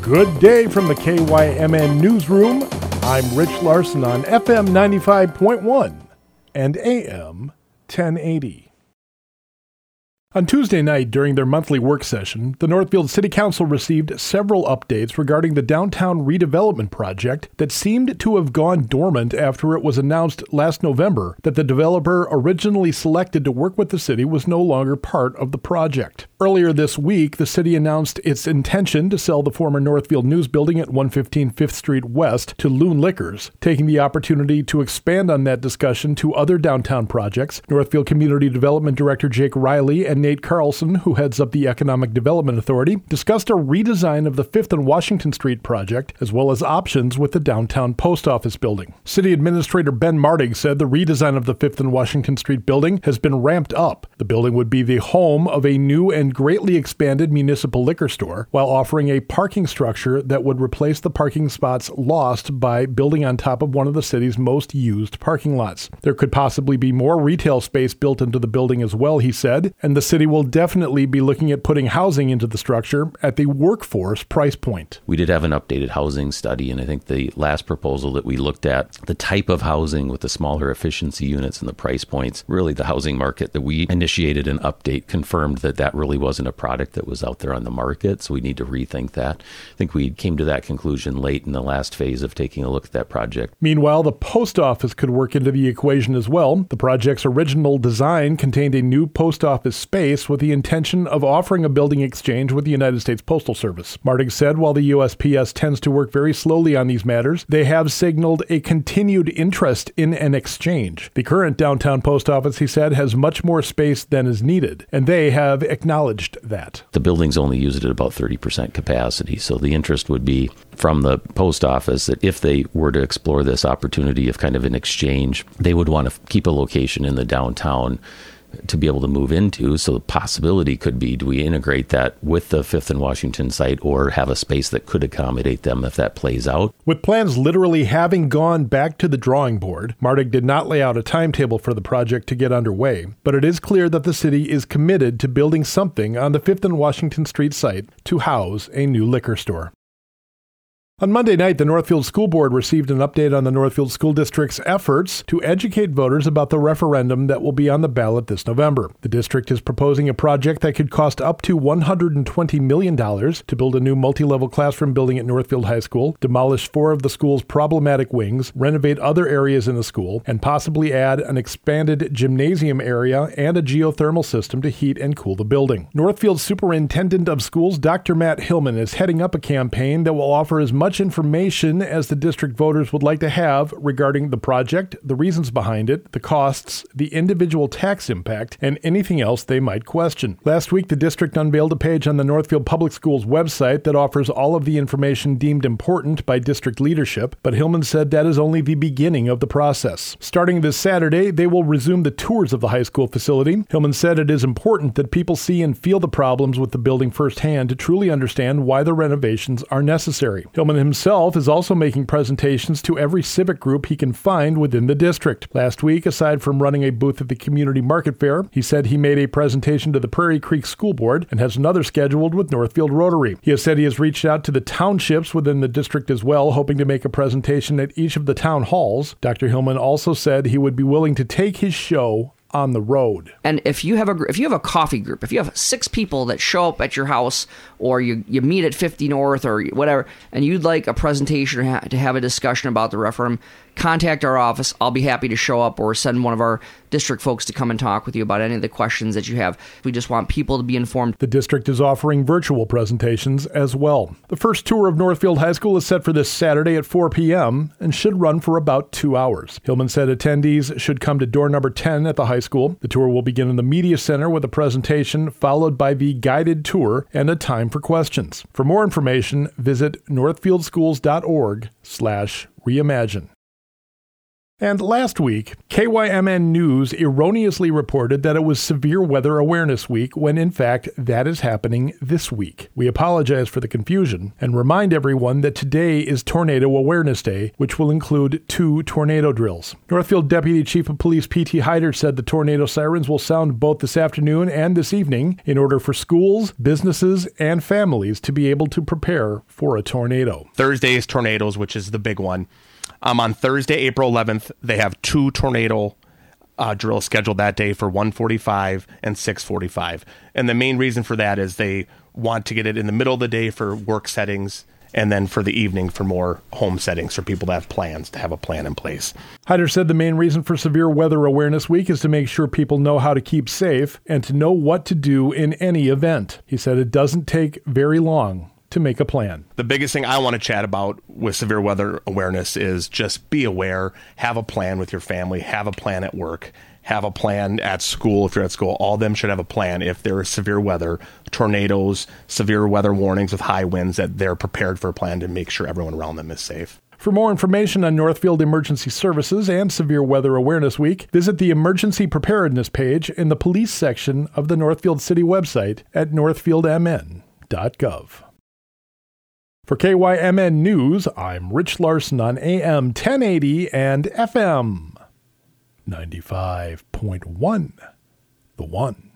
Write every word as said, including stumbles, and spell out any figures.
Good day from the K Y M N Newsroom. I'm Rich Larson on F M ninety-five point one and A M ten eighty. On Tuesday night, during their monthly work session, the Northfield City Council received several updates regarding the downtown redevelopment project that seemed to have gone dormant after it was announced last November that the developer originally selected to work with the city was no longer part of the project. Earlier this week, the city announced its intention to sell the former Northfield News Building at one fifteen Fifth Street West to Loon Liquors, taking the opportunity to expand on that discussion to other downtown projects. Northfield Community Development Director Jake Riley and Nate Carlson, who heads up the Economic Development Authority, discussed a redesign of the Fifth and Washington Street project, as well as options with the downtown post office building. City Administrator Ben Martig said the redesign of the Fifth and Washington Street building has been ramped up. The building would be the home of a new and greatly expanded municipal liquor store, while offering a parking structure that would replace the parking spots lost by building on top of one of the city's most used parking lots. There could possibly be more retail space built into the building as well, he said, and the city will definitely be looking at putting housing into the structure at the workforce price point. We did have an updated housing study, and I think the last proposal that we looked at, the type of housing with the smaller efficiency units and the price points, really the housing market that we initiated an update confirmed that that really wasn't a product that was out there on the market, so we need to rethink that. I think we came to that conclusion late in the last phase of taking a look at that project. Meanwhile, the post office could work into the equation as well. The project's original design contained a new post office space with the intention of offering a building exchange with the United States Postal Service. Martig said while the U S P S tends to work very slowly on these matters, they have signaled a continued interest in an exchange. The current downtown post office, he said, has much more space than is needed, and they have acknowledged that. The building's only used at about thirty percent capacity, so the interest would be from the post office that if they were to explore this opportunity of kind of an exchange, they would want to keep a location in the downtown to be able to move into. So the possibility could be, do we integrate that with the Fifth and Washington site or have a space that could accommodate them if that plays out? With plans literally having gone back to the drawing board, Martig did not lay out a timetable for the project to get underway, but it is clear that the city is committed to building something on the Fifth and Washington Street site to house a new liquor store. On Monday night, the Northfield School Board received an update on the Northfield School District's efforts to educate voters about the referendum that will be on the ballot this November. The district is proposing a project that could cost up to one hundred twenty million dollars to build a new multi-level classroom building at Northfield High School, demolish four of the school's problematic wings, renovate other areas in the school, and possibly add an expanded gymnasium area and a geothermal system to heat and cool the building. Northfield Superintendent of Schools Doctor Matt Hillman is heading up a campaign that will offer as much much information as the district voters would like to have regarding the project, the reasons behind it, the costs, the individual tax impact, and anything else they might question. Last week, the district unveiled a page on the Northfield Public Schools website that offers all of the information deemed important by district leadership, but Hillman said that is only the beginning of the process. Starting this Saturday, they will resume the tours of the high school facility. Hillman said it is important that people see and feel the problems with the building firsthand to truly understand why the renovations are necessary. Hillman himself is also making presentations to every civic group he can find within the district. Last week, aside from running a booth at the community market fair, he said he made a presentation to the Prairie Creek School Board and has another scheduled with Northfield Rotary. He has said he has reached out to the townships within the district as well, hoping to make a presentation at each of the town halls. Doctor Hillman also said he would be willing to take his show on the road. And if you have a if you have a coffee group, if you have six people that show up at your house, or you, you meet at fifty North or whatever, and you'd like a presentation or ha- to have a discussion about the referendum, contact our office. I'll be happy to show up or send one of our district folks to come and talk with you about any of the questions that you have. We just want people to be informed. The district is offering virtual presentations as well. The first tour of Northfield High School is set for this Saturday at four p.m. and should run for about two hours. Hillman said attendees should come to door number ten at the high school. The tour will begin in the media center with a presentation followed by the guided tour and a time for questions. For more information, visit northfieldschools.org slash reimagine. And last week, K Y M N News erroneously reported that it was Severe Weather Awareness Week when in fact that is happening this week. We apologize for the confusion and remind everyone that today is Tornado Awareness Day, which will include two tornado drills. Northfield Deputy Chief of Police P T Hyder said the tornado sirens will sound both this afternoon and this evening in order for schools, businesses, and families to be able to prepare for a tornado. Thursday is tornadoes, which is the big one. Um, on Thursday, April eleventh, they have two tornado uh, drills scheduled that day for one forty-five and six forty-five. And the main reason for that is they want to get it in the middle of the day for work settings and then for the evening for more home settings for people that have plans to have a plan in place. Hyder said the main reason for Severe Weather Awareness Week is to make sure people know how to keep safe and to know what to do in any event. He said it doesn't take very long to make a plan. The biggest thing I want to chat about with severe weather awareness is just be aware, have a plan with your family, have a plan at work, have a plan at school if you're at school. All of them should have a plan if there is severe weather, tornadoes, severe weather warnings with high winds, that they're prepared for a plan to make sure everyone around them is safe. For more information on Northfield Emergency Services and Severe Weather Awareness Week, visit the Emergency Preparedness page in the police section of the Northfield City website at northfield m n dot gov. For K Y M N News, I'm Rich Larson on A M ten eighty and F M ninety-five point one. The One.